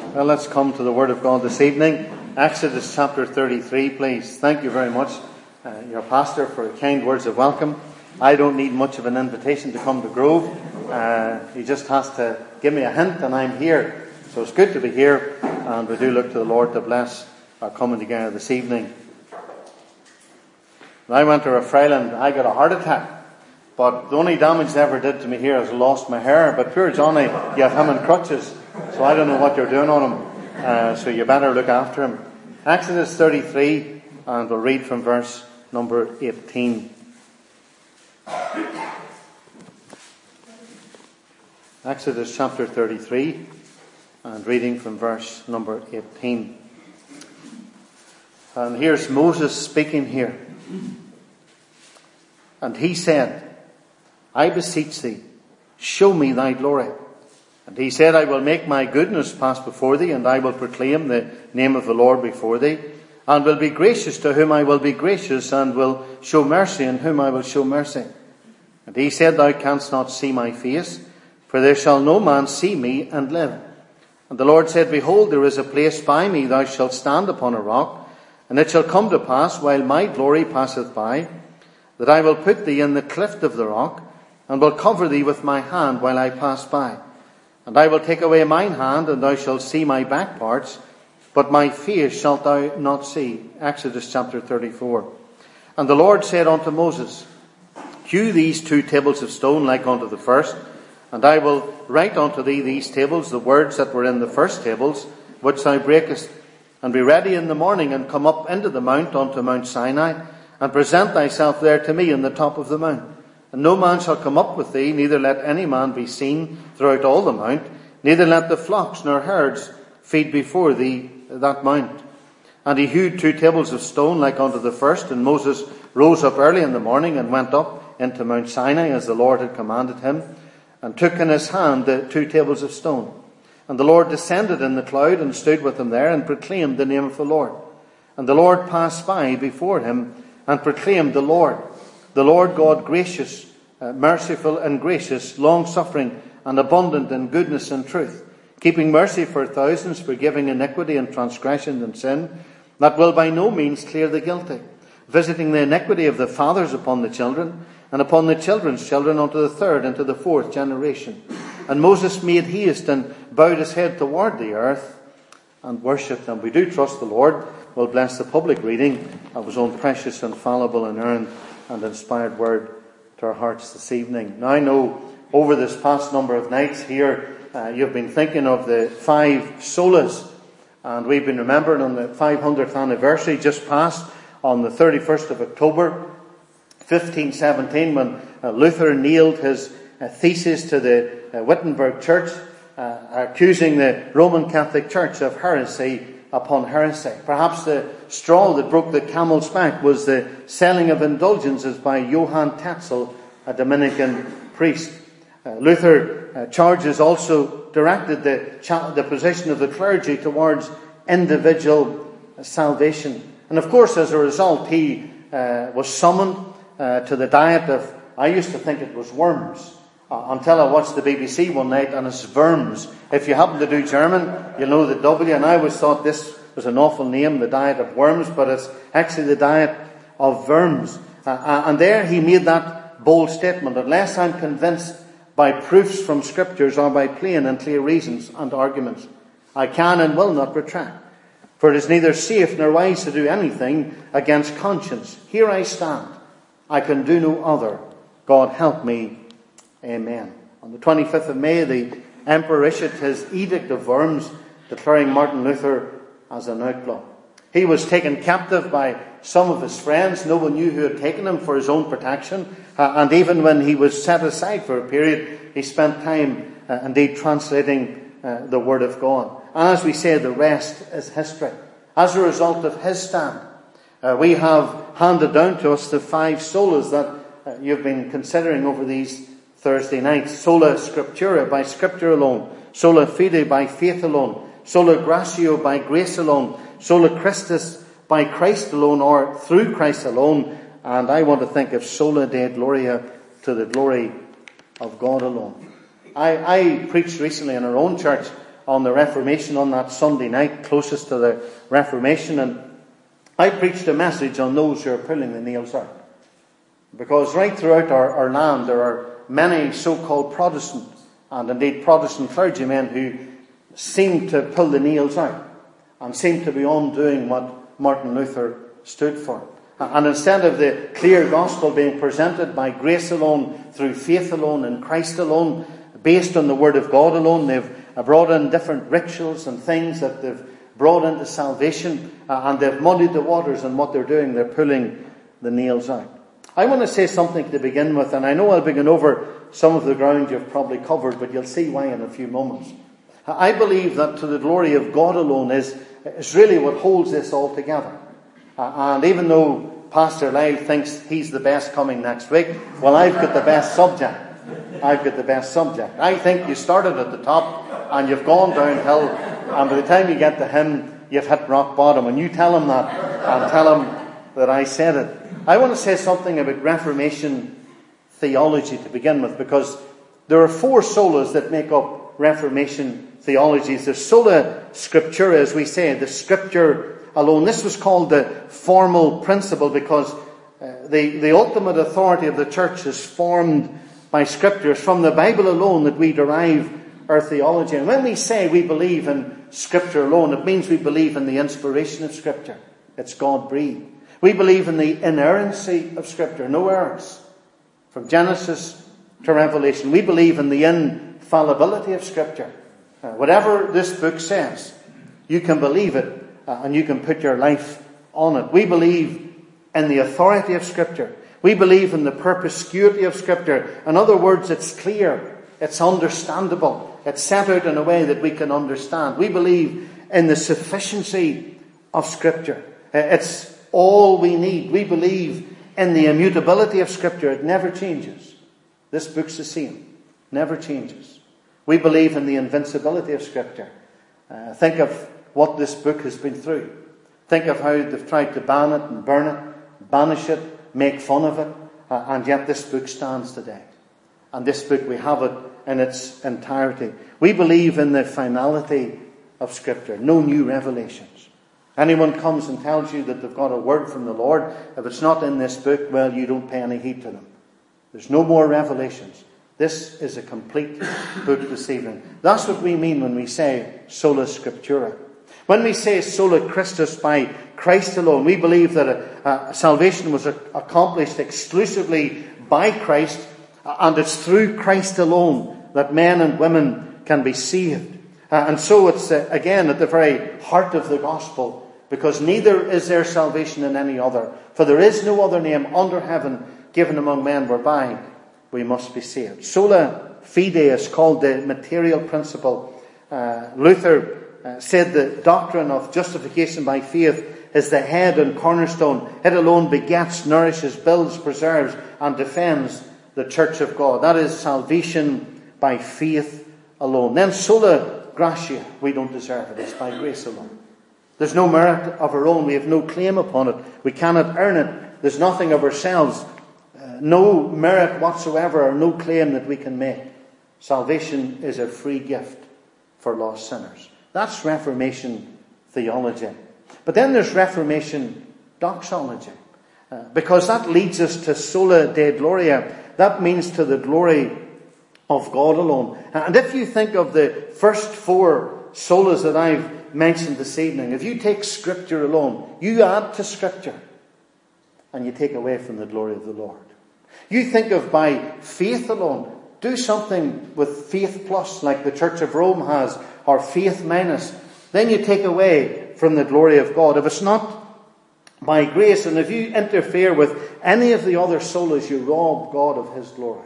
Well, let's come to the Word of God this evening. Exodus chapter 33, please. Thank you very much, your pastor, for kind words of welcome. I don't need much of an invitation to come to Grove. He just has to give me a hint and I'm here. So it's good to be here, and we do look to the Lord to bless our coming together this evening. When I went to Rathfriland, I got a heart attack. But the only damage they ever did to me here is I lost my hair. But poor Johnny, you have him in crutches. So I don't know what you're doing on him. So you better look after him. Exodus 33, and we'll read from verse number 18. Exodus chapter 33, and reading from verse number 18. And here's Moses speaking here. And he said, I beseech thee, show me thy glory. And he said, I will make my goodness pass before thee, and I will proclaim the name of the Lord before thee, and will be gracious to whom I will be gracious, and will show mercy on whom I will show mercy. And he said, thou canst not see my face, for there shall no man see me and live. And the Lord said, behold, there is a place by me, thou shalt stand upon a rock, and it shall come to pass, while my glory passeth by, that I will put thee in the cleft of the rock, and will cover thee with my hand while I pass by. And I will take away mine hand, and thou shalt see my back parts, but my face shalt thou not see. Exodus chapter 34. And the Lord said unto Moses, hew these 2 tables of stone like unto the first, and I will write unto thee these tables, the words that were in the first tables, which thou breakest. And be ready in the morning, and come up into the mount unto Mount Sinai, and present thyself there to me in the top of the mount. And no man shall come up with thee, neither let any man be seen throughout all the mount, neither let the flocks nor herds feed before thee that mount. And he hewed 2 tables of stone like unto the first, and Moses rose up early in the morning, and went up into Mount Sinai, as the Lord had commanded him, and took in his hand the 2 tables of stone. And the Lord descended in the cloud, and stood with him there, and proclaimed the name of the Lord. And the Lord passed by before him, and proclaimed the Lord God gracious, merciful and gracious, long-suffering and abundant in goodness and truth, keeping mercy for thousands, forgiving iniquity and transgression and sin, that will by no means clear the guilty, visiting the iniquity of the fathers upon the children, and upon the children's children unto the 3rd and to the 4th generation. And Moses made haste and bowed his head toward the earth and worshipped. And we do trust the Lord will bless the public reading of his own precious, infallible, inerrant and inspired word to our hearts this evening. Now I know over this past number of nights here, you've been thinking of the 5 solas, and we've been remembering on the 500th anniversary just passed on the 31st of October 1517, when Luther nailed his thesis to the Wittenberg Church, accusing the Roman Catholic Church of heresy upon heresy. Perhaps the straw that broke the camel's back was the selling of indulgences by Johann Tetzel, a Dominican priest. Luther charges also directed the position of the clergy towards individual salvation. And of course, as a result, he was summoned to the diet of, I used to think it was worms, until I watched the BBC one night, and it's worms. If you happen to do German, you'll know the W, and I always thought this was an awful name, the diet of worms, but it's actually the diet of worms. And there he made that bold statement, unless I'm convinced by proofs from scriptures or by plain and clear reasons and arguments, I can and will not retract. For it is neither safe nor wise to do anything against conscience. Here I stand. I can do no other. God help me. Amen. On the 25th of May, the Emperor issued his Edict of Worms, declaring Martin Luther as an outlaw. He was taken captive by some of his friends. No one knew who had taken him for his own protection. And even when he was set aside for a period, he spent time, indeed, translating the Word of God. And as we say, the rest is history. As a result of his stand, we have handed down to us the 5 solas that you've been considering over these Thursday nights. Sola Scriptura, by Scripture alone. Sola Fide, by faith alone. Sola Gratio, by grace alone. Sola Christus, by Christ alone, or through Christ alone. And I want to think of Sola Deo Gloria, to the glory of God alone. I preached recently in our own church on the Reformation on that Sunday night, closest to the Reformation, and I preached a message on those who are pulling the nails out. Because right throughout our land there are many so-called Protestant, and indeed Protestant clergymen who seem to pull the nails out and seem to be undoing what Martin Luther stood for. And instead of the clear gospel being presented by grace alone, through faith alone, in Christ alone, based on the Word of God alone, they've brought in different rituals and things that they've brought into salvation, and they've muddied the waters, and what they're doing, they're pulling the nails out. I want to say something to begin with, and I know I'll begin over some of the ground you've probably covered, but you'll see why in a few moments. I believe that to the glory of God alone is really what holds this all together. And even though Pastor Lyle thinks he's the best coming next week, well, I've got the best subject. I think you started at the top and you've gone downhill, and by the time you get to him, you've hit rock bottom. And you tell him that, and tell him that I said it. I want to say something about Reformation theology to begin with, because there are 4 solas that make up Reformation theologies. There's sola scriptura, as we say, the scripture alone. This was called the formal principle because the ultimate authority of the church is formed by scriptures. From the Bible alone that we derive our theology. And when we say we believe in scripture alone, it means we believe in the inspiration of scripture. It's God-breathed. We believe in the inerrancy of scripture, no errors. From Genesis to Revelation, we believe in the infallibility of scripture. Whatever this book says, you can believe it and you can put your life on it. We believe in the authority of scripture. We believe in the perspicuity of scripture. In other words, it's clear, it's understandable, it's set out in a way that we can understand. We believe in the sufficiency of scripture. It's all we need. We believe in the immutability of scripture. It never changes. This book's the same. Never changes. We believe in the invincibility of scripture. Think of what this book has been through. Think of how they've tried to ban it and burn it, banish it, make fun of it, and yet this book stands today. And this book, we have it in its entirety. We believe in the finality of scripture. No new revelations. Anyone comes and tells you that they've got a word from the Lord, if it's not in this book, well, you don't pay any heed to them. There's no more revelations. This is a complete book this evening. That's what we mean when we say sola scriptura. When we say sola Christus, by Christ alone, we believe that salvation was accomplished exclusively by Christ, and it's through Christ alone that men and women can be saved. And so it's, again, at the very heart of the gospel, because neither is there salvation in any other. For there is no other name under heaven given among men whereby we must be saved. Sola fide is called the material principle. Luther said the doctrine of justification by faith is the head and cornerstone. It alone begets, nourishes, builds, preserves, and defends the church of God. That is salvation by faith alone. Then sola gratia, we don't deserve it. It's by grace alone. There's no merit of our own. We have no claim upon it. We cannot earn it. There's nothing of ourselves. No merit whatsoever, or no claim that we can make. Salvation is a free gift for lost sinners. That's Reformation theology. But then there's Reformation doxology. Because that leads us to sola Deo Gloria. That means to the glory of God alone. And if you think of the first 4 solas that I've mentioned this evening, if you take scripture alone, you add to scripture and you take away from the glory of the Lord. You think of by faith alone, do something with faith plus, like the Church of Rome has, or faith minus, then you take away from the glory of God. If it's not by grace, and if you interfere with any of the other solas, you rob God of his glory.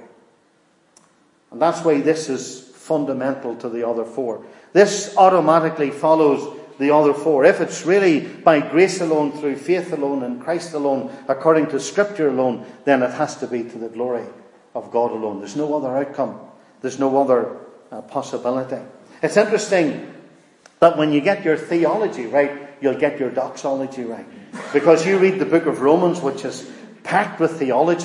And that's why this is fundamental to the other 4. This automatically follows the other 4. If it's really by grace alone, through faith alone, in Christ alone, according to scripture alone, then it has to be to the glory of God alone. There's no other outcome. There's no other possibility. It's interesting that when you get your theology right, you'll get your doxology right. Because you read the book of Romans, which is packed with theology.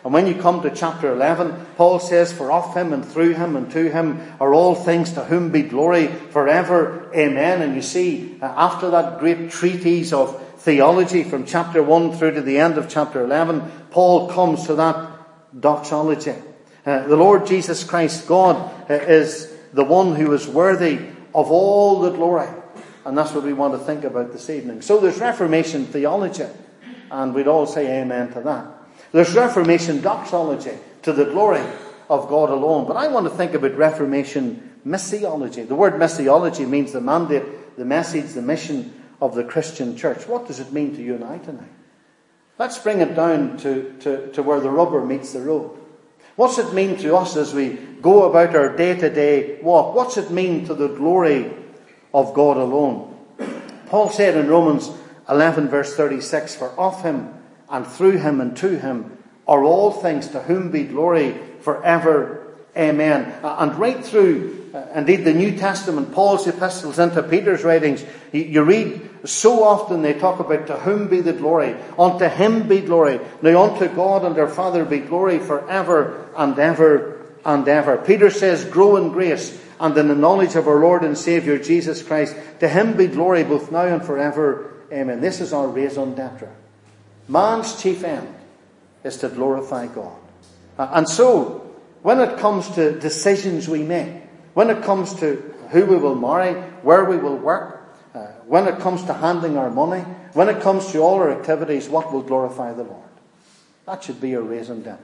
And when you come to chapter 11, Paul says, for of him and through him and to him are all things, to whom be glory forever. Amen. And you see, after that great treatise of theology from chapter 1 through to the end of chapter 11, Paul comes to that doxology. The Lord Jesus Christ, God, is the one who is worthy of all the glory. And that's what we want to think about this evening. So there's Reformation theology, and we'd all say amen to that. There's Reformation doxology, to the glory of God alone. But I want to think about Reformation missiology. The word missiology means the mandate, the message, the mission of the Christian church. What does it mean to you and I tonight? Let's bring it down to where the rubber meets the road. What's it mean to us as we go about our day-to-day walk? What's it mean to the glory of God alone? Paul said in Romans 11 verse 36, for of him and through him and to him are all things, to whom be glory forever. Amen. And right through, indeed, the New Testament, Paul's epistles into Peter's writings, you read so often they talk about to whom be the glory. Unto him be glory. Now unto God and our Father be glory forever and ever and ever. Peter says, grow in grace and in the knowledge of our Lord and Saviour Jesus Christ. To him be glory both now and forever. Amen. This is our raison d'etre. Man's chief end is to glorify God. And so, when it comes to decisions we make, when it comes to who we will marry, where we will work, when it comes to handling our money, when it comes to all our activities, what will glorify the Lord? That should be your raison d'etre.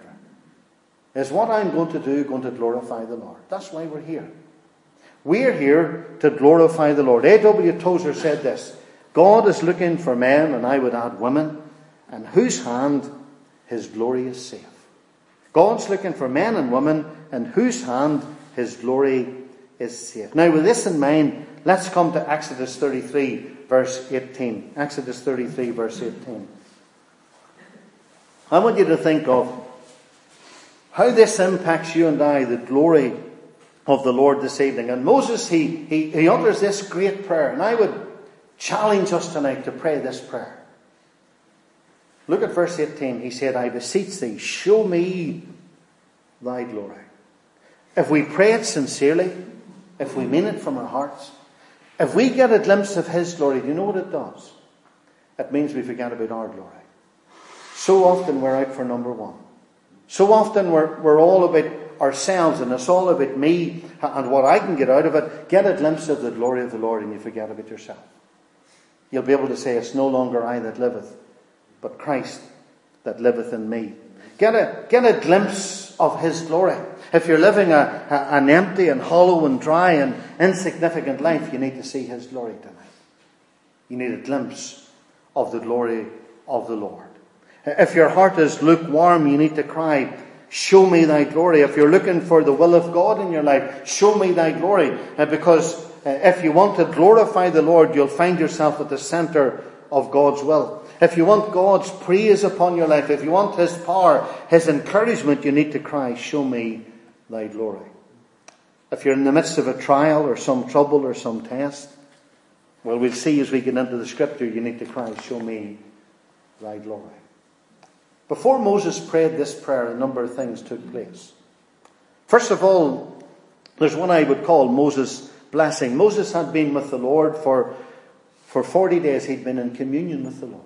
Is what I'm going to do going to glorify the Lord? That's why we're here. We're here to glorify the Lord. A.W. Tozer said this, God is looking for men, and I would add women, in whose hand his glory is safe. God's looking for men and women in whose hand his glory is safe. Now, with this in mind, let's come to Exodus 33, verse 18. Exodus 33, verse 18. I want you to think of how this impacts you and I, the glory of the Lord this evening. And Moses, he utters this great prayer. And I would challenge us tonight to pray this prayer. Look at verse 18. He said, I beseech thee, show me thy glory. If we pray it sincerely, if we mean it from our hearts, if we get a glimpse of his glory, do you know what it does? It means we forget about our glory. So often we're out for number one. So often we're all about ourselves, and it's all about me and what I can get out of it. Get a glimpse of the glory of the Lord and you forget about yourself. You'll be able to say, it's no longer I that liveth, but Christ that liveth in me. Get a glimpse of his glory. If you're living an empty and hollow and dry and insignificant life, you need to see his glory tonight. You need a glimpse of the glory of the Lord. If your heart is lukewarm, you need to cry, show me thy glory. If you're looking for the will of God in your life, show me thy glory. Because if you want to glorify the Lord, you'll find yourself at the center of God's will. If you want God's praise upon your life, if you want his power, his encouragement, you need to cry, show me thy glory. If you're in the midst of a trial or some trouble or some test, well, we'll see as we get into the scripture, you need to cry, show me thy glory. Before Moses prayed this prayer, a number of things took place. First of all, there's one I would call Moses' blessing. Moses had been with the Lord for 40 days. He'd been in communion with the Lord.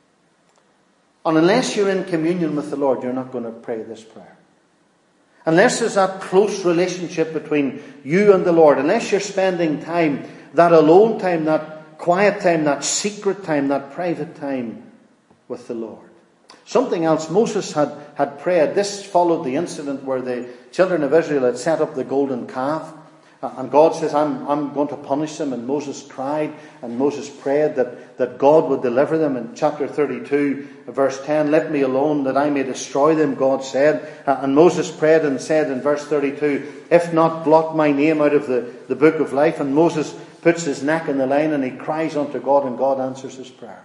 And unless you're in communion with the Lord, you're not going to pray this prayer. Unless there's that close relationship between you and the Lord, unless you're spending time, that alone time, that quiet time, that secret time, that private time with the Lord. Something else Moses had prayed. This followed the incident where the children of Israel had set up the golden calf. And God says, I'm going to punish them. And Moses cried and Moses prayed that God would deliver them. In chapter 32, verse 10, let me alone that I may destroy them, God said. And Moses prayed and said in verse 32, if not, blot my name out of the book of life. And Moses puts his neck in the line and he cries unto God, and God answers his prayer.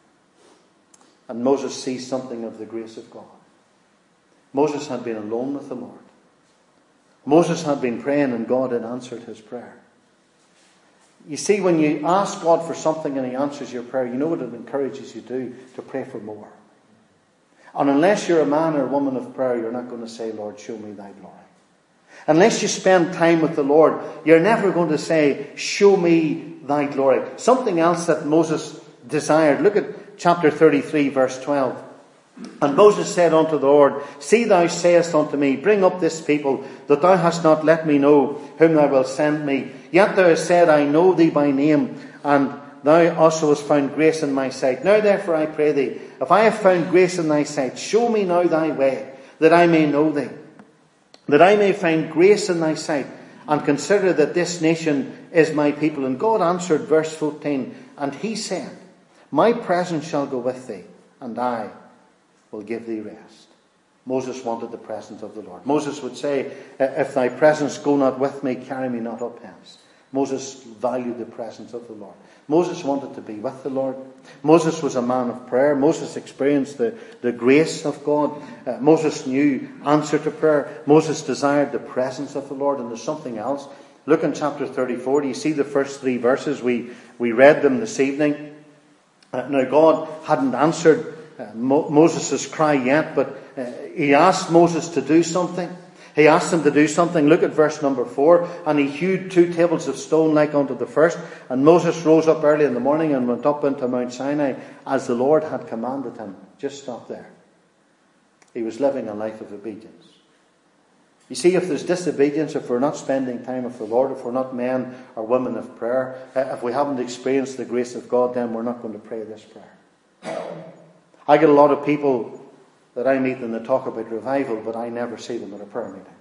And Moses sees something of the grace of God. Moses had been alone with the Lord. Moses had been praying and God had answered his prayer. You see, when you ask God for something and he answers your prayer, you know what it encourages you to do? To pray for more. And unless you're a man or woman of prayer, you're not going to say, Lord, show me thy glory. Unless you spend time with the Lord, you're never going to say, show me thy glory. Something else that Moses desired. Look at chapter 33, verse 12. And Moses said unto the Lord, see, thou sayest unto me, bring up this people, that thou hast not let me know whom thou wilt send me. Yet thou hast said, I know thee by name, and thou also hast found grace in my sight. Now therefore I pray thee, if I have found grace in thy sight, show me now thy way, that I may know thee, that I may find grace in thy sight, and consider that this nation is my people. And God answered, verse 14, and he said, my presence shall go with thee, and I will give thee rest. Moses wanted the presence of the Lord. Moses would say, if thy presence go not with me, carry me not up hence. Moses valued the presence of the Lord. Moses wanted to be with the Lord. Moses was a man of prayer. Moses experienced the grace of God. Moses knew answer to prayer. Moses desired the presence of the Lord. And there's something else. Look in chapter 34. Do you see the first 3 verses? We read them this evening. Now God hadn't answered Moses' cry yet, but he asked Moses to do something. He asked him to do something. Look at verse number 4. And he hewed 2 tables of stone like unto the first. And Moses rose up early in the morning and went up into Mount Sinai as the Lord had commanded him. Just stop there. He was living a life of obedience. You see, if there's disobedience, if we're not spending time with the Lord, if we're not men or women of prayer, if we haven't experienced the grace of God, then we're not going to pray this prayer. I get a lot of people that I meet and they talk about revival, but I never see them at a prayer meeting.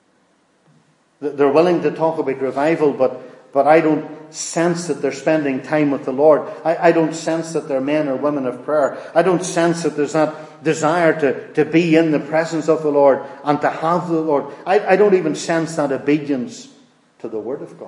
They're willing to talk about revival, but I don't sense that they're spending time with the Lord. I don't sense that they're men or women of prayer. I don't sense that there's that desire to be in the presence of the Lord and to have the Lord. I don't even sense that obedience to the Word of God.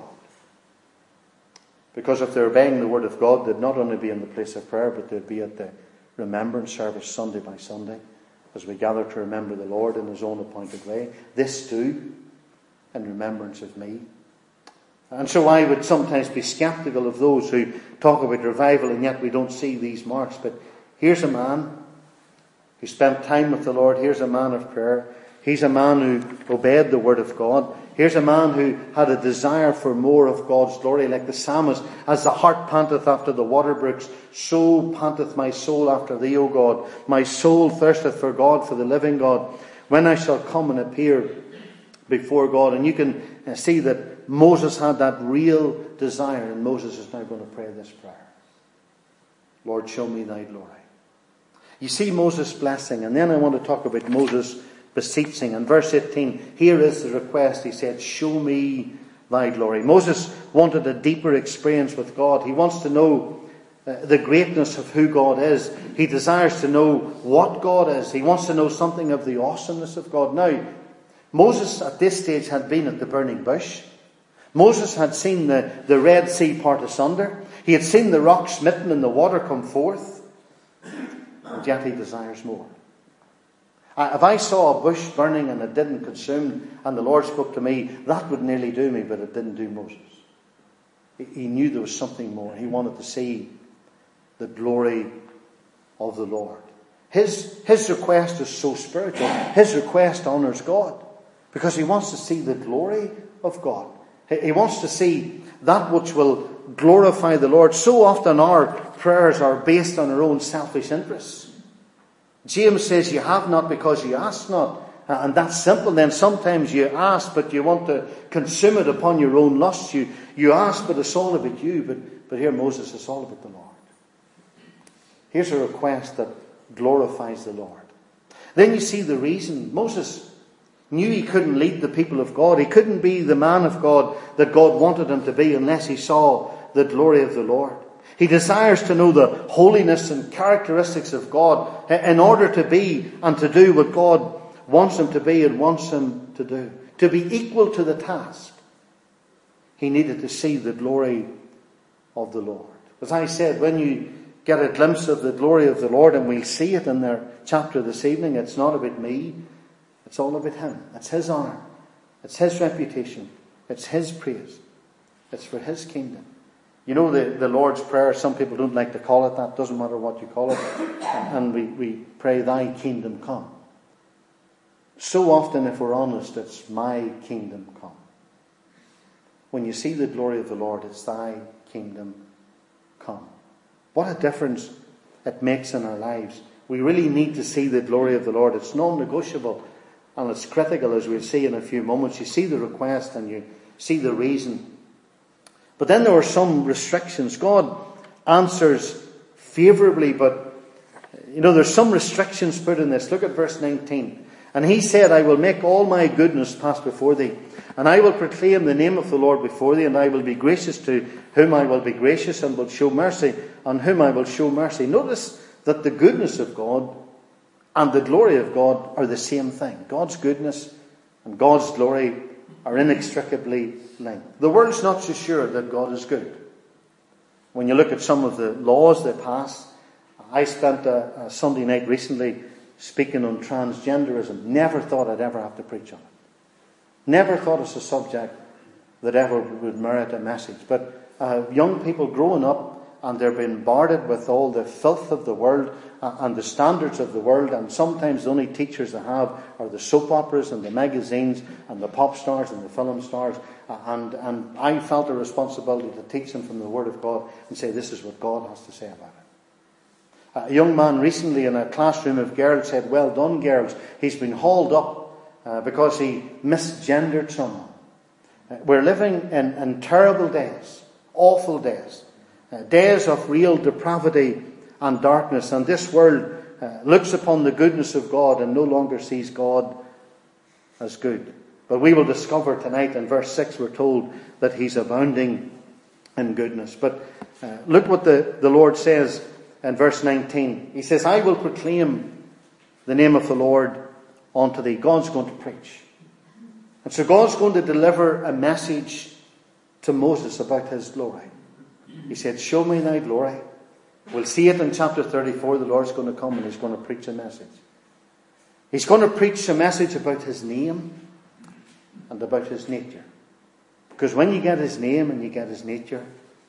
Because if they're obeying the Word of God, they'd not only be in the place of prayer, but they'd be at the remembrance service Sunday by Sunday, as we gather to remember the Lord in his own appointed way. This do in remembrance of me. And so I would sometimes be skeptical of those who talk about revival and yet we don't see these marks. But here's a man who spent time with the Lord. Here's a man of prayer. He's a man who obeyed the word of God. Here's a man who had a desire for more of God's glory, like the psalmist, as the hart panteth after the water brooks, so panteth my soul after thee, O God. My soul thirsteth for God, for the living God, when I shall come and appear before God. And you can see that Moses had that real desire, and Moses is now going to pray this prayer. Lord, show me thy glory. You see Moses' blessing, and then I want to talk about Moses beseeching. In verse 18, here is the request. He said, show me thy glory. Moses wanted a deeper experience with God. He wants to know the greatness of who God is. He desires to know what God is. He wants to know something of the awesomeness of God. Now, Moses at this stage had been at the burning bush. Moses had seen the Red Sea part asunder. He had seen the rock smitten and the water come forth. And yet he desires more. If I saw a bush burning and it didn't consume, and the Lord spoke to me, that would nearly do me, but it didn't do Moses. He knew there was something more. He wanted to see the glory of the Lord. His request is so spiritual. His request honours God, because he wants to see the glory of God. He wants to see that which will glorify the Lord. So often our prayers are based on our own selfish interests. James says you have not because you ask not. And that's simple. Then sometimes you ask, but you want to consume it upon your own lust. You ask, but it's all about you. But here Moses, it's all about the Lord. Here's a request that glorifies the Lord. Then you see the reason. Moses knew he couldn't lead the people of God. He couldn't be the man of God that God wanted him to be unless he saw the glory of the Lord. He desires to know the holiness and characteristics of God in order to be and to do what God wants him to be and wants him to do. To be equal to the task, he needed to see the glory of the Lord. As I said, when you get a glimpse of the glory of the Lord, and we'll see it in their chapter this evening, it's not about me, it's all about him. It's his honour, it's his reputation, it's his praise, it's for his kingdom. You know the Lord's Prayer, some people don't like to call it that, doesn't matter what you call it. And we pray, thy kingdom come. So often, if we're honest, it's my kingdom come. When you see the glory of the Lord, it's thy kingdom come. What a difference it makes in our lives. We really need to see the glory of the Lord. It's non-negotiable and it's critical, as we'll see in a few moments. You see the request and you see the reason. But then there are some restrictions. God answers favourably, but there's some restrictions put in this. Look at verse 19. And he said, I will make all my goodness pass before thee, and I will proclaim the name of the Lord before thee, and I will be gracious to whom I will be gracious, and will show mercy on whom I will show mercy. Notice that the goodness of God and the glory of God are the same thing. God's goodness and God's glory are inextricably linked. The world's not so sure that God is good. When you look at some of the laws they pass, I spent a Sunday night recently speaking on transgenderism. Never thought I'd ever have to preach on it. Never thought it's a subject that ever would merit a message. But young people growing up, and they're being bombarded with all the filth of the world and the standards of the world, and sometimes the only teachers they have are the soap operas and the magazines and the pop stars and the film stars. And I felt a responsibility to teach them from the Word of God and say, this is what God has to say about it. A young man recently in a classroom of girls said, well done, girls. He's been hauled up because he misgendered someone. We're living in terrible days, awful days. Days of real depravity and darkness. And this world looks upon the goodness of God and no longer sees God as good. But we will discover tonight in verse 6 we're told that he's abounding in goodness. But look what the Lord says in verse 19. He says, I will proclaim the name of the Lord unto thee. God's going to preach. And so God's going to deliver a message to Moses about his glory. He said, show me thy glory. We'll see it in chapter 34. The Lord's going to come and he's going to preach a message. He's going to preach a message about his name and about his nature. Because when you get his name and you get his nature,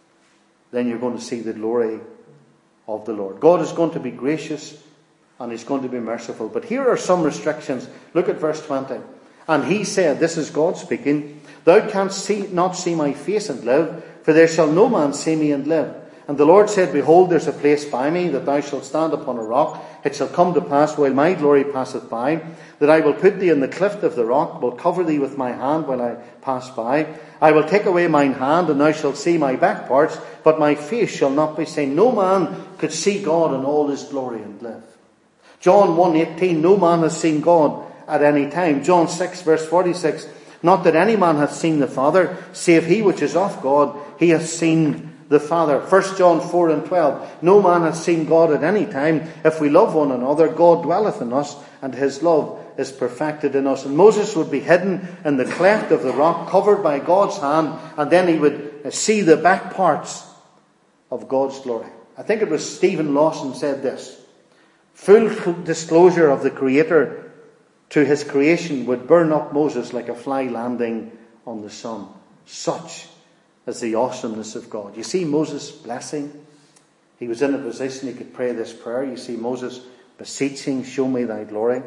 then you're going to see the glory of the Lord. God is going to be gracious and he's going to be merciful. But here are some restrictions. Look at verse 20. And he said, this is God speaking, thou canst not see my face and live, for there shall no man see me and live. And the Lord said, behold, there's a place by me, that thou shalt stand upon a rock. It shall come to pass, while my glory passeth by, that I will put thee in the cleft of the rock, will cover thee with my hand while I pass by. I will take away mine hand, and thou shalt see my back parts, but my face shall not be seen. No man could see God in all his glory and live. John 1:18, no man has seen God at any time. John 6 verse 46, not that any man hath seen the Father, save he which is of God, he hath seen the Father. 1 John 4:12, no man hath seen God at any time. If we love one another, God dwelleth in us, and his love is perfected in us. And Moses would be hidden in the cleft of the rock, covered by God's hand, and then he would see the back parts of God's glory. I think it was Stephen Lawson said this: full disclosure of the Creator to his creation would burn up Moses like a fly landing on the sun. Such is the awesomeness of God. You see Moses blessing. He was in a position he could pray this prayer. You see Moses beseeching, show me thy glory.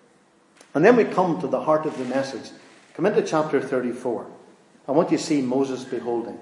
And then we come to the heart of the message. Come into chapter 34. I want you to see Moses beholding.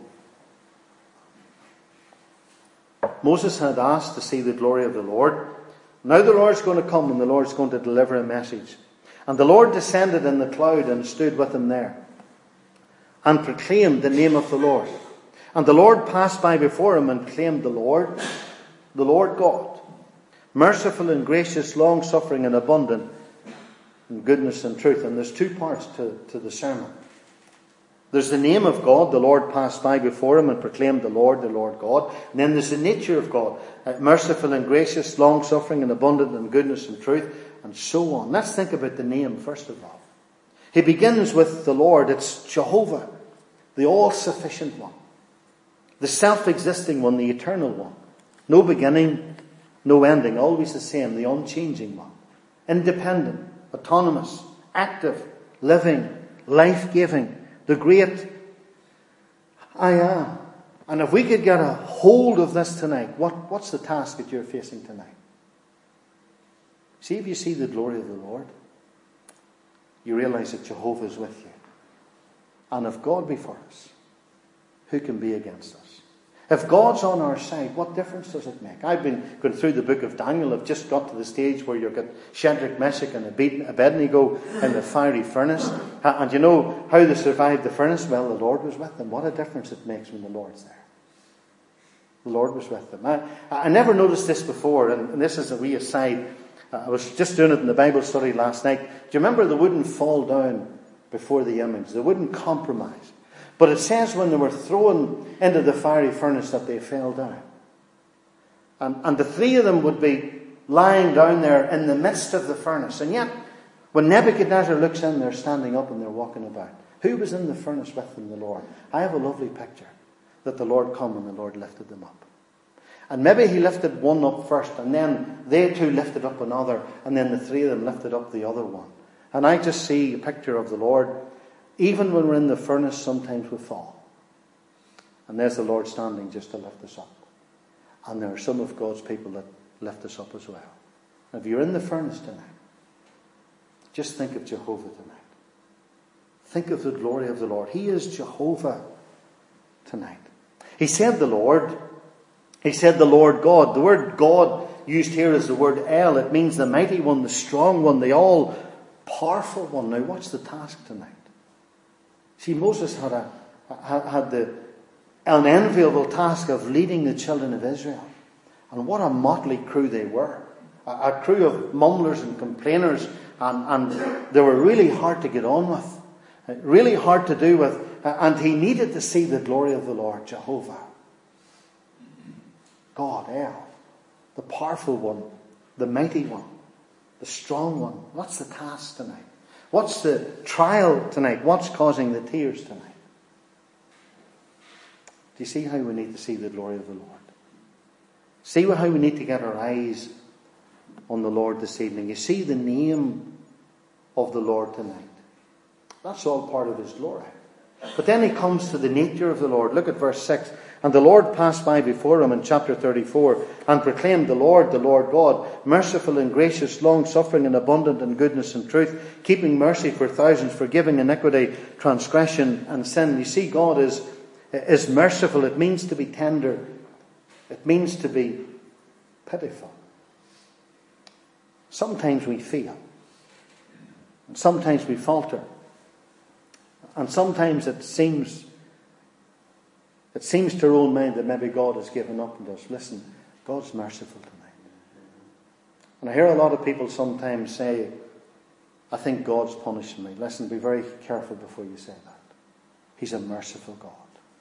Moses had asked to see the glory of the Lord. Now the Lord's going to come and the Lord's going to deliver a message. And the Lord descended in the cloud and stood with him there, and proclaimed the name of the Lord. And the Lord passed by before him and proclaimed the Lord God, merciful and gracious, long-suffering and abundant in goodness and truth. And there's two parts to the sermon. There's the name of God, the Lord passed by before him and proclaimed the Lord God. And then there's the nature of God, merciful and gracious, long-suffering and abundant in goodness and truth, and so on. Let's think about the name first of all. He begins with the Lord. It's Jehovah, the all-sufficient one, the self-existing one, the eternal one. No beginning, no ending, always the same, the unchanging one. Independent, autonomous, active, living, life-giving, the great I am. And if we could get a hold of this tonight, what's the task that you're facing tonight? See, if you see the glory of the Lord, you realize that Jehovah is with you. And if God be for us, who can be against us? If God's on our side, what difference does it make? I've been going through the book of Daniel. I've just got to the stage where you've got Shadrach, Meshach and Abednego in the fiery furnace. And you know how they survived the furnace? Well, the Lord was with them. What a difference it makes when the Lord's there. The Lord was with them. I never noticed this before, and this is a wee aside. I was just doing it in the Bible study last night. Do you remember they wouldn't fall down before the image? They wouldn't compromise. But it says when they were thrown into the fiery furnace that they fell down. And the three of them would be lying down there in the midst of the furnace. And yet, when Nebuchadnezzar looks in, they're standing up and they're walking about. Who was in the furnace with them? The Lord. I have a lovely picture that the Lord come and the Lord lifted them up. And maybe he lifted one up first, and then they two lifted up another, and then the three of them lifted up the other one. And I just see a picture of the Lord. Even when we're in the furnace, sometimes we fall. And there's the Lord standing just to lift us up. And there are some of God's people that lift us up as well. If you're in the furnace tonight, just think of Jehovah tonight. Think of the glory of the Lord. He is Jehovah tonight. He said the Lord. He said the Lord God. The word God used here is the word El. It means the mighty one, the strong one, the all-powerful one. Now, what's the task tonight? See, Moses had the unenviable task of leading the children of Israel. And what a motley crew they were. A crew of mumblers and complainers. And they were really hard to get on with. Really hard to do with. And he needed to see the glory of the Lord, Jehovah. God, El. The powerful one. The mighty one. The strong one. What's the task tonight? What's the trial tonight? What's causing the tears tonight? Do you see how we need to see the glory of the Lord? See how we need to get our eyes on the Lord this evening. You see the name of the Lord tonight. That's all part of his glory. But then he comes to the nature of the Lord. Look at verse 6. And the Lord passed by before him in chapter 34 and proclaimed the Lord God, merciful and gracious, long-suffering and abundant in goodness and truth, keeping mercy for thousands, forgiving iniquity, transgression and sin. You see, God is merciful. It means to be tender. It means to be pitiful. Sometimes we fail. And sometimes we falter. And sometimes it seems to our own mind that maybe God has given up on us. Listen, God's merciful tonight. And I hear a lot of people sometimes say, I think God's punishing me. Listen, be very careful before you say that. He's a merciful God.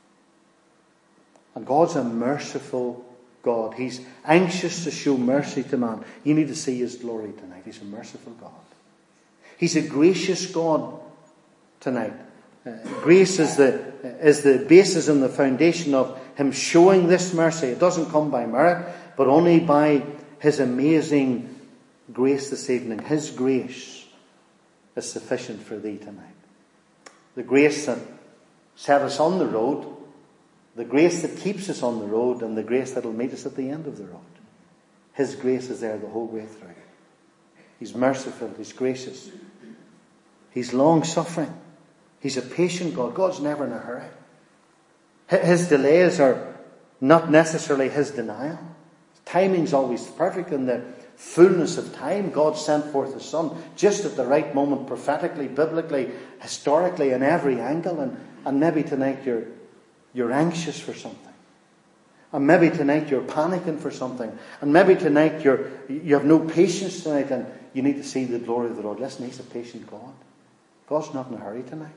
And God's a merciful God. He's anxious to show mercy to man. You need to see his glory tonight. He's a merciful God. He's a gracious God tonight. Grace is the basis and the foundation of him showing this mercy. It doesn't come by merit, but only by his amazing grace this evening. His grace is sufficient for thee tonight. The grace that set us on the road, the grace that keeps us on the road, and the grace that will meet us at the end of the road. His grace is there the whole way through. He's merciful. He's gracious. He's long-suffering. He's a patient God. God's never in a hurry. His delays are not necessarily his denial. Timing's always perfect. In the fullness of time, God sent forth his Son just at the right moment, prophetically, biblically, historically, in every angle. And maybe tonight you're anxious for something. And maybe tonight you're panicking for something. And maybe tonight you have no patience tonight and you need to see the glory of the Lord. Listen, he's a patient God. God's not in a hurry tonight.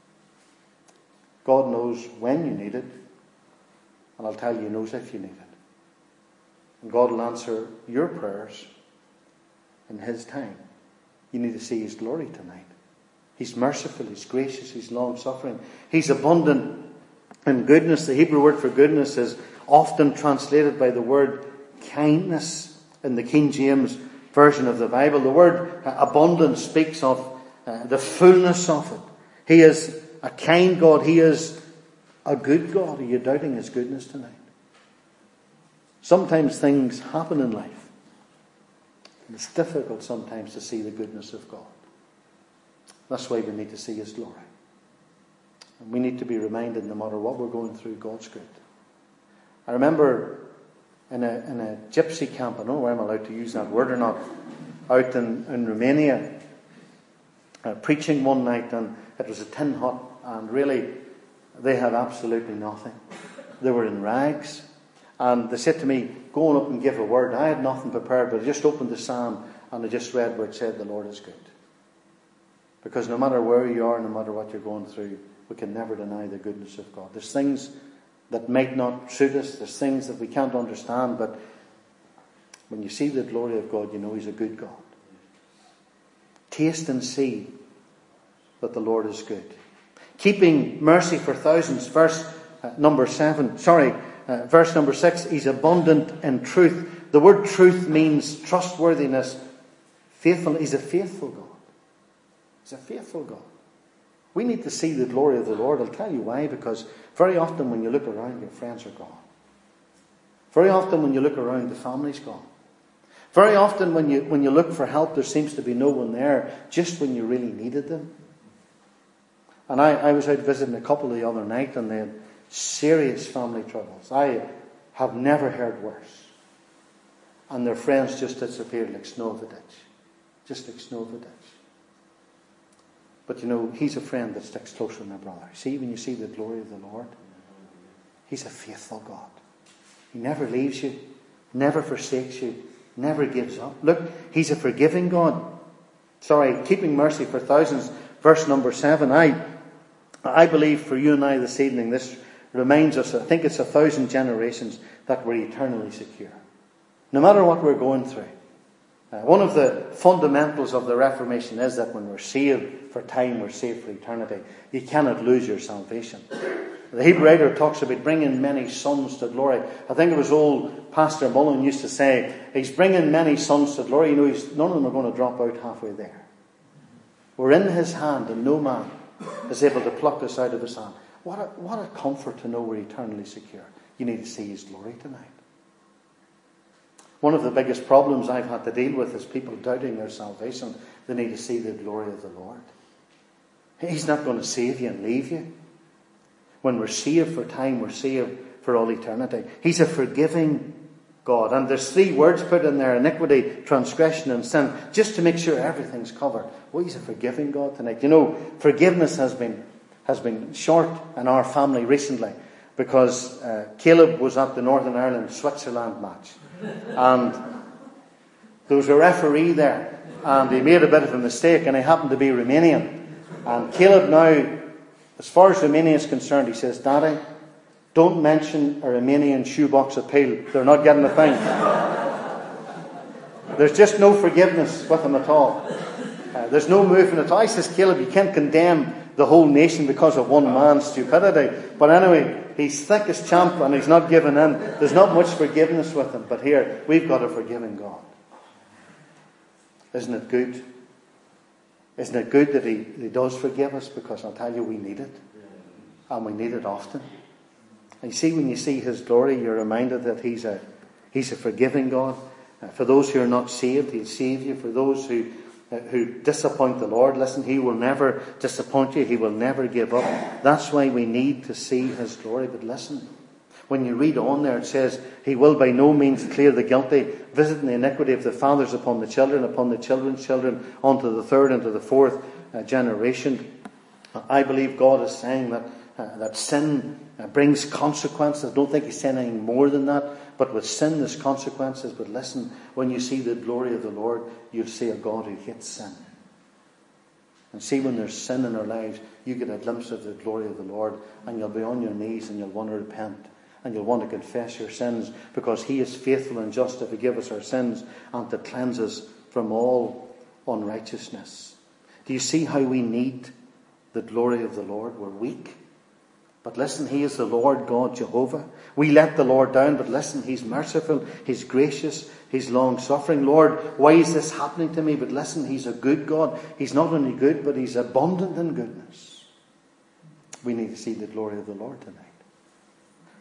God knows when you need it. And I'll tell you, he knows if you need it. And God will answer your prayers in his time. You need to see his glory tonight. He's merciful, he's gracious, he's long-suffering. He's abundant in goodness. The Hebrew word for goodness is often translated by the word kindness in the King James Version of the Bible. The word abundance speaks of the fullness of it. He is a kind God. He is a good God? Are you doubting his goodness tonight? Sometimes things happen in life, and it's difficult sometimes to see the goodness of God. That's why we need to see his glory. And we need to be reminded, no matter what we're going through, God's good. I remember in a gypsy camp, I don't know whether I'm allowed to use that word or not, out in Romania, preaching one night, and it was a tin hut, and really they had absolutely nothing. They were in rags, and they said to me, go on up and give a word. I had nothing prepared, but I just opened the psalm and I just read where it said the Lord is good. Because no matter where you are, no matter what you're going through, we can never deny the goodness of God. There's things that might not suit us, there's things that we can't understand, but when you see the glory of God, you know he's a good God. Taste and see that the Lord is good. Keeping mercy for thousands, verse number 6, he's abundant in truth. The word truth means trustworthiness, faithful. He's a faithful God. He's a faithful God. We need to see the glory of the Lord. I'll tell you why. Because very often when you look around, your friends are gone. Very often when you look around, the family's gone. Very often when you look for help, there seems to be no one there just when you really needed them. And I was out visiting a couple the other night, and they had serious family troubles. I have never heard worse. And their friends just disappeared like snow of a ditch. Just like snow of a ditch. But you know, he's a friend that sticks closer than a brother. See, when you see the glory of the Lord, he's a faithful God. He never leaves you, never forsakes you, never gives up. Look, he's a forgiving God. Keeping mercy for thousands. Verse number 7. I believe for you and I this evening, this reminds us, I think it's 1,000 generations, that we're eternally secure. No matter what we're going through. One of the fundamentals of the Reformation is that when we're saved for time, we're saved for eternity. You cannot lose your salvation. The Hebrew writer talks about bringing many sons to glory. I think it was old Pastor Mullen used to say, he's bringing many sons to glory. You know, none of them are going to drop out halfway there. We're in his hand, and no man is able to pluck us out of his hand. What a comfort to know we're eternally secure. You need to see his glory tonight. One of the biggest problems I've had to deal with is people doubting their salvation. They need to see the glory of the Lord. He's not going to save you and leave you. When we're saved for time, we're saved for all eternity. He's a forgiving God. And there's 3 words put in there: iniquity, transgression and sin, just to make sure everything's covered. Well, he's a forgiving God tonight. You know, forgiveness has been short in our family recently because Caleb was at the Northern Ireland Switzerland match. And there was a referee there, and he made a bit of a mistake, and he happened to be Romanian. And Caleb now, as far as Romania is concerned, he says, Daddy, don't mention a Romanian shoebox appeal. They're not getting a thing. There's just no forgiveness with them at all. There's no movement at all. I says, Caleb, you can't condemn the whole nation because of one man's stupidity. But anyway, he's thick as champ and he's not giving in. There's not much forgiveness with him. But here, we've got a forgiving God. Isn't it good? Isn't it good that he does forgive us? Because I'll tell you, we need it. And we need it often. And you see, when you see his glory, you're reminded that he's a forgiving God. For those who are not saved, he'll save you. For those who disappoint the Lord, listen, he will never disappoint you. He will never give up. That's why we need to see his glory. But listen, when you read on there, it says, he will by no means clear the guilty, visiting the iniquity of the fathers upon the children's children, onto the 3rd and to the 4th generation. I believe God is saying that sin brings consequences. I don't think he's saying anything more than that. But with sin, there's consequences. But listen, when you see the glory of the Lord, you'll see a God who hates sin. And see, when there's sin in our lives, you get a glimpse of the glory of the Lord, and you'll be on your knees and you'll want to repent. And you'll want to confess your sins, because he is faithful and just to forgive us our sins and to cleanse us from all unrighteousness. Do you see how we need the glory of the Lord? We're weak. But listen, he is the Lord God Jehovah. We let the Lord down, but listen, he's merciful, he's gracious, he's long-suffering. Lord, why is this happening to me? But listen, he's a good God. He's not only good, but he's abundant in goodness. We need to see the glory of the Lord tonight.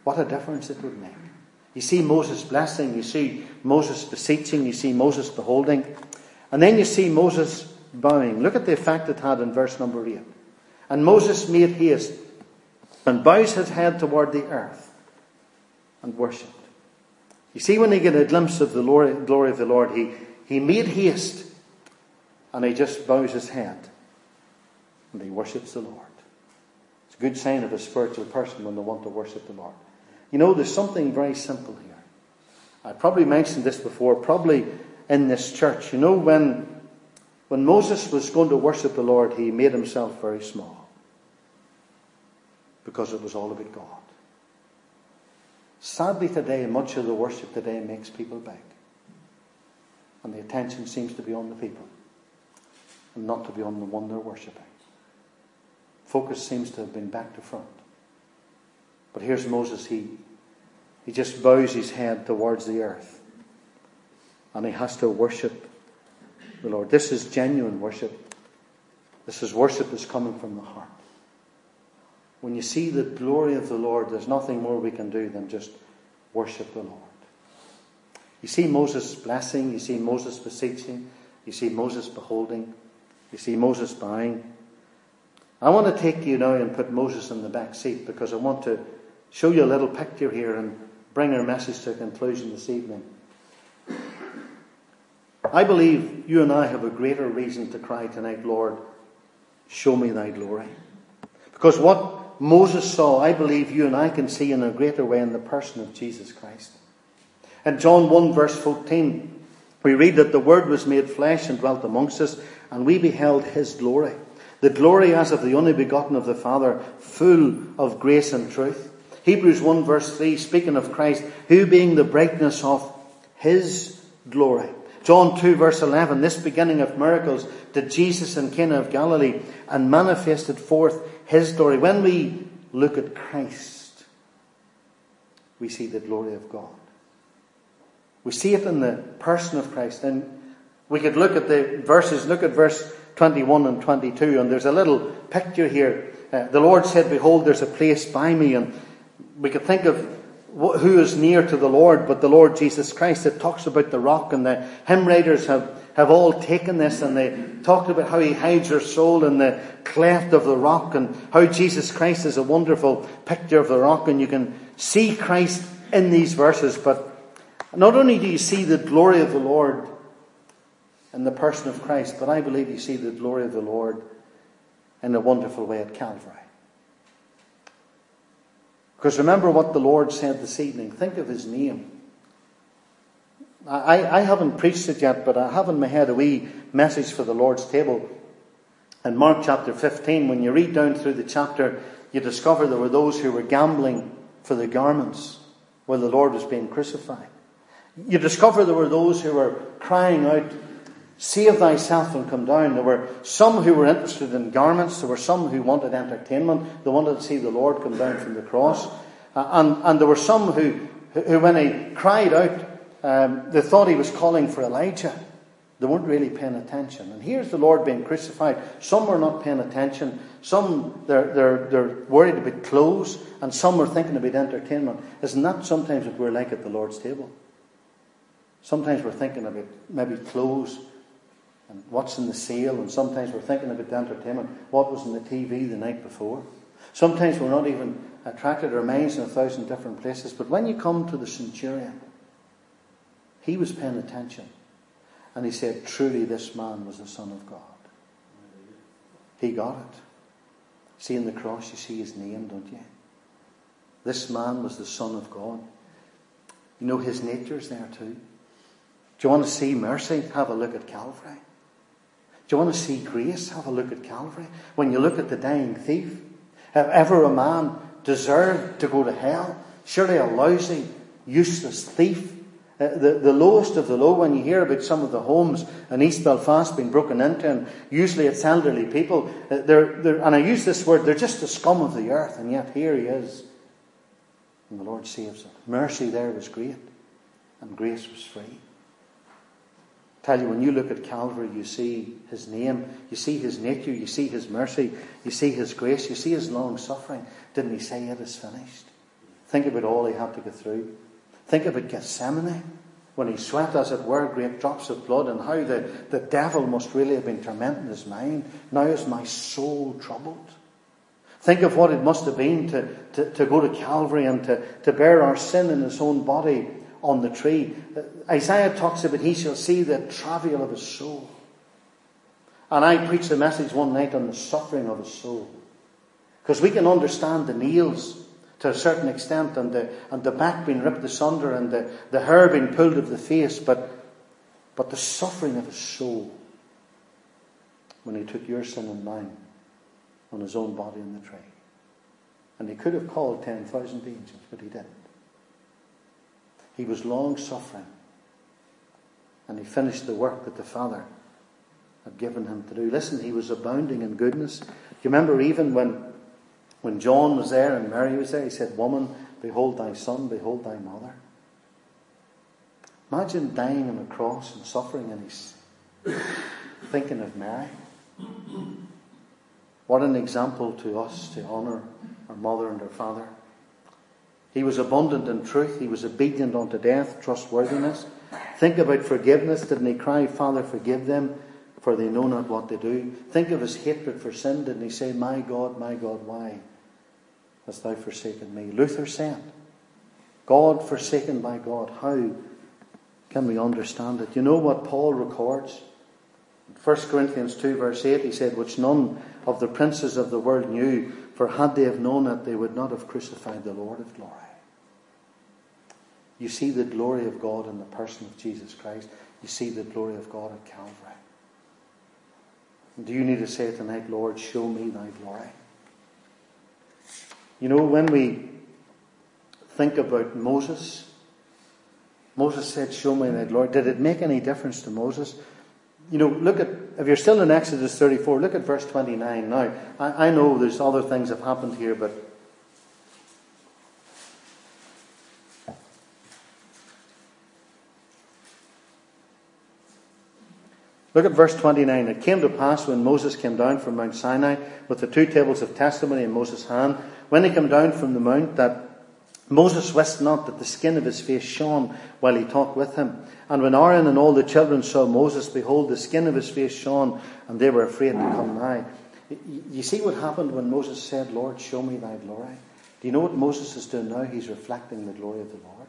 what a difference it would make. You see Moses blessing, you see Moses beseeching, you see Moses beholding, and then you see Moses bowing. Look at the effect it had in verse number 8. And Moses made haste and bows his head toward the earth and worshipped. You see, when he got a glimpse of the glory of the Lord, he made haste and he just bows his head and he worships the Lord. It's a good sign of a spiritual person when they want to worship the Lord. You know, there's something very simple here. I probably mentioned this before, probably in this church. You know, when Moses was going to worship the Lord, he made himself very small. Because it was all about God. Sadly today, much of the worship today makes people big. And the attention seems to be on the people. And not to be on the one they're worshipping. Focus seems to have been back to front. But here's Moses, he just bows his head towards the earth. And he has to worship the Lord. This is genuine worship. This is worship that's coming from the heart. When you see the glory of the Lord, there's nothing more we can do than just worship the Lord. You see Moses blessing, you see Moses beseeching, you see Moses beholding, you see Moses bowing. I want to take you now and put Moses in the back seat because I want to show you a little picture here and bring our message to a conclusion this evening. I believe you and I have a greater reason to cry tonight, Lord, show me thy glory. Because what Moses saw, I believe you and I can see in a greater way in the person of Jesus Christ. In John 1 verse 14, we read that the Word was made flesh and dwelt amongst us, and we beheld his glory. The glory as of the only begotten of the Father, full of grace and truth. Hebrews 1 verse 3, speaking of Christ, who being the brightness of his glory. John 2 verse 11, this beginning of miracles did Jesus in Cana of Galilee and manifested forth his glory. When we look at Christ, we see the glory of God. We see it in the person of Christ. And we could look at the verses, look at verse 21 and 22, and there's a little picture here. The Lord said, behold, there's a place by me, and we could think of who is near to the Lord, but the Lord Jesus Christ. It talks about the rock, and the hymn writers have all taken this, and they talked about how he hides your soul in the cleft of the rock, and how Jesus Christ is a wonderful picture of the rock, and you can see Christ in these verses. But not only do you see the glory of the Lord in the person of Christ, but I believe you see the glory of the Lord in a wonderful way at Calvary. Because remember what the Lord said this evening. Think of his name. I haven't preached it yet, but I have in my head a wee message for the Lord's table. In Mark chapter 15, when you read down through the chapter, you discover there were those who were gambling for the garments while the Lord was being crucified. You discover there were those who were crying out, save thyself and come down. There were some who were interested in garments. There were some who wanted entertainment. They wanted to see the Lord come down from the cross. And there were some who when he cried out, they thought he was calling for Elijah. They weren't really paying attention. And here's the Lord being crucified. Some were not paying attention. Some, they're worried about clothes. And some were thinking about entertainment. Isn't that sometimes what we're like at the Lord's table? Sometimes we're thinking about maybe clothes and what's in the sale, and sometimes we're thinking about the entertainment, what was on the TV the night before. Sometimes we're not even attracted our minds in 1,000 different places. But when you come to the centurion, he was paying attention. And he said, truly this man was the Son of God. He got it. See in the cross, you see his name, don't you? This man was the Son of God. You know his nature's there too. Do you want to see mercy? Have a look at Calvary. Do you want to see grace? Have a look at Calvary. When you look at the dying thief, if ever a man deserved to go to hell, surely a lousy, useless thief, the lowest of the low. When you hear about some of the homes in East Belfast being broken into, and usually it's elderly people, and I use this word, they're just the scum of the earth, and yet here he is, and the Lord saves him. Mercy there was great, and grace was free. Tell you, when you look at Calvary, you see his name, you see his nature, you see his mercy, you see his grace, you see his long suffering. Didn't he say it is finished? Think about all he had to go through. Think about Gethsemane, when he sweat, as it were, great drops of blood, and how the devil must really have been tormenting his mind. Now is my soul troubled. Think of what it must have been to go to Calvary and to bear our sin in his own body on the tree. Isaiah talks about he shall see the travail of his soul. And I preached a message one night on the suffering of his soul. Because we can understand the nails to a certain extent, and the back being ripped asunder, and the hair being pulled of the face, but the suffering of his soul when he took your sin and mine on his own body on the tree. And he could have called 10,000 angels, but he didn't. He was long suffering, and he finished the work that the Father had given him to do. Listen, he was abounding in goodness. Do you remember even when John was there and Mary was there, he said, "Woman, behold thy son, behold thy mother." Imagine dying on a cross and suffering, and he's thinking of Mary. What an example to us to honour our mother and our father. He was abundant in truth. He was obedient unto death, trustworthiness. Think about forgiveness. Didn't he cry, "Father, forgive them, for they know not what they do"? Think of his hatred for sin. Didn't he say, my God, why hast thou forsaken me?" Luther said, God forsaken by God. How can we understand it? You know what Paul records? In 1 Corinthians 2 verse 8, he said, "Which none of the princes of the world knew, for had they have known it, they would not have crucified the Lord of glory." You see the glory of God in the person of Jesus Christ. You see the glory of God at Calvary. Do you need to say tonight, "Lord, show me thy glory"? You know, when we think about Moses said, "Show me thy glory." Did it make any difference to Moses? You know, look at, if you're still in Exodus 34, look at verse 29. Now, I know there's other things have happened here, but look at verse 29. "It came to pass when Moses came down from Mount Sinai with the 2 tables of testimony in Moses' hand, when he came down from the mount, that Moses wist not that the skin of his face shone while he talked with him. And when Aaron and all the children saw Moses, behold, the skin of his face shone, and they were afraid to come nigh." You see what happened when Moses said, "Lord, show me thy glory"? Do you know what Moses is doing now? He's reflecting the glory of the Lord.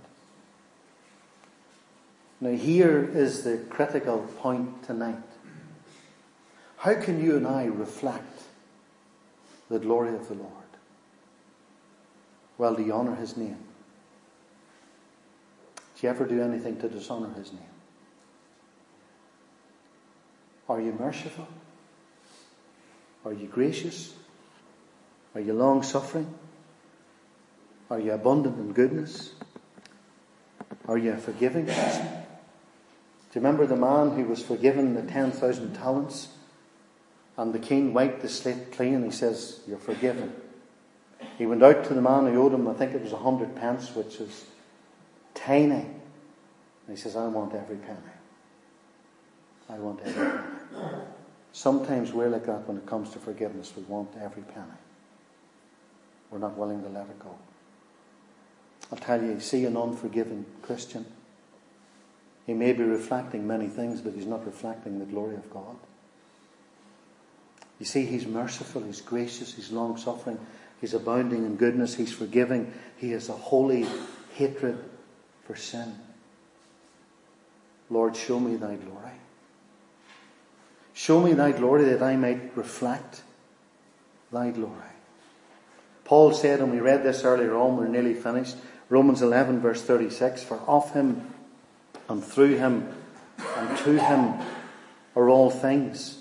Now here is the critical point tonight. How can you and I reflect the glory of the Lord? Well, do you honour his name? Do you ever do anything to dishonour his name? Are you merciful? Are you gracious? Are you long-suffering? Are you abundant in goodness? Are you a forgiving person? Do you remember the man who was forgiven the 10,000 talents? And the king wiped the slate clean. He says, "You're forgiven." He went out to the man who owed him, I think it was 100 pence, which is tiny. And he says, "I want every penny. I want every penny." Sometimes we're like that when it comes to forgiveness. We want every penny. We're not willing to let it go. I'll tell you, see an unforgiving Christian. He may be reflecting many things, but he's not reflecting the glory of God. You see, he's merciful, he's gracious, he's long-suffering, he's abounding in goodness, he's forgiving. He has a holy hatred for sin. Lord, show me thy glory. Show me thy glory that I might reflect thy glory. Paul said, and we read this earlier on, we're nearly finished, Romans 11 verse 36, "For of him and through him and to him are all things,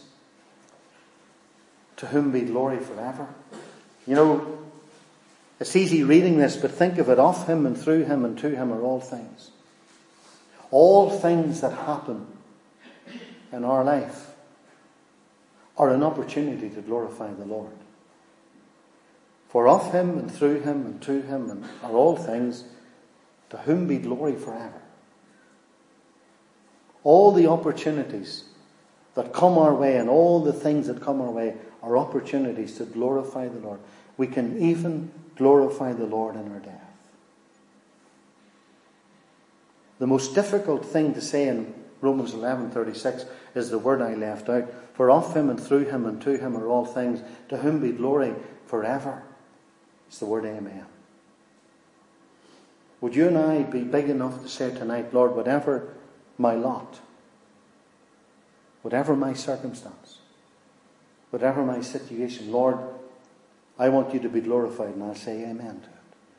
to whom be glory forever." You know, it's easy reading this, but think of it. Of him and through him and to him are all things. All things that happen in our life are an opportunity to glorify the Lord. For of him and through him and to him and are all things, to whom be glory forever. All the opportunities that come our way and all the things that come our way are opportunities to glorify the Lord. We can even glorify the Lord in our death. The most difficult thing to say in Romans 11:36 is the word I left out. For of him and through him and to him are all things, to whom be glory forever. It's the word amen. Would you and I be big enough to say tonight, Lord, whatever my lot, whatever my circumstance, whatever my situation, Lord, I want you to be glorified, and I'll say amen to it.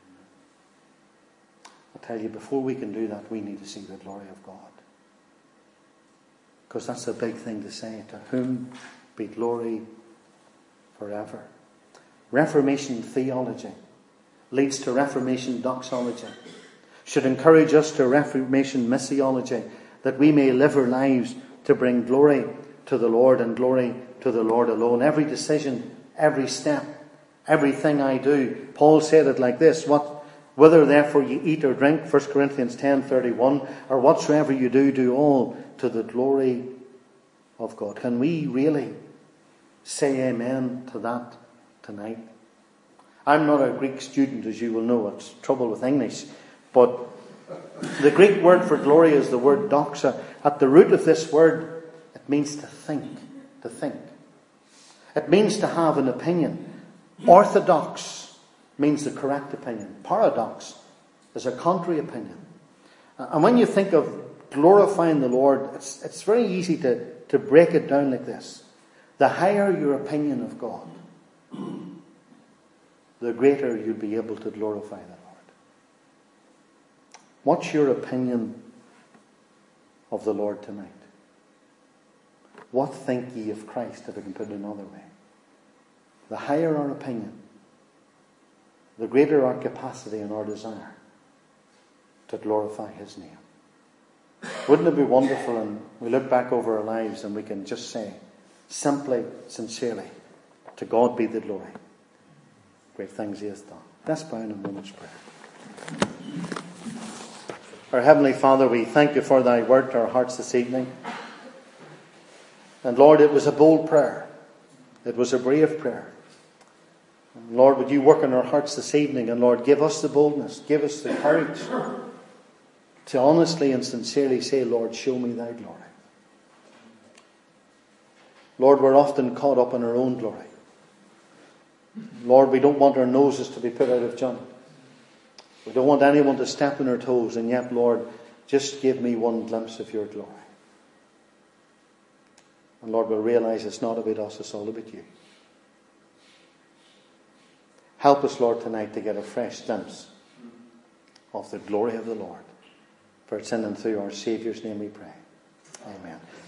I tell you, before we can do that, we need to see the glory of God. Because that's a big thing to say. To whom be glory forever. Reformation theology leads to Reformation doxology. Should encourage us to Reformation missiology, that we may live our lives to bring glory to the Lord and glory to the Lord alone. Every decision, every step, everything I do. Paul said it like this: whether therefore you eat or drink, 1 Corinthians 10:31, or whatsoever you do, do all to the glory of God. Can we really say amen to that tonight? I'm not a Greek student, as you will know. It's trouble with English. But the Greek word for glory is the word doxa. At the root of this word, it means to think. To think. It means to have an opinion. Orthodox means the correct opinion. Paradox is a contrary opinion. And when you think of glorifying the Lord, it's very easy to break it down like this. The higher your opinion of God, the greater you'll be able to glorify the Lord. What's your opinion of the Lord tonight? What think ye of Christ, if I can put it another way? The higher our opinion, the greater our capacity and our desire to glorify His name. Wouldn't it be wonderful, and we look back over our lives and we can just say, simply, sincerely, to God be the glory. Great things He has done. Let's bow in a moment's prayer. Our Heavenly Father, we thank You for Thy word to our hearts this evening. And Lord, it was a bold prayer. It was a brave prayer. And Lord, would You work in our hearts this evening, and Lord, give us the boldness, give us the courage to honestly and sincerely say, Lord, show me Thy glory. Lord, we're often caught up in our own glory. Lord, we don't want our noses to be put out of joint. We don't want anyone to step on our toes, and yet, Lord, just give me one glimpse of Your glory. And Lord, we'll realize it's not about us, it's all about You. Help us, Lord, tonight to get a fresh glimpse of the glory of the Lord. For it's in and through our Saviour's name we pray. Amen.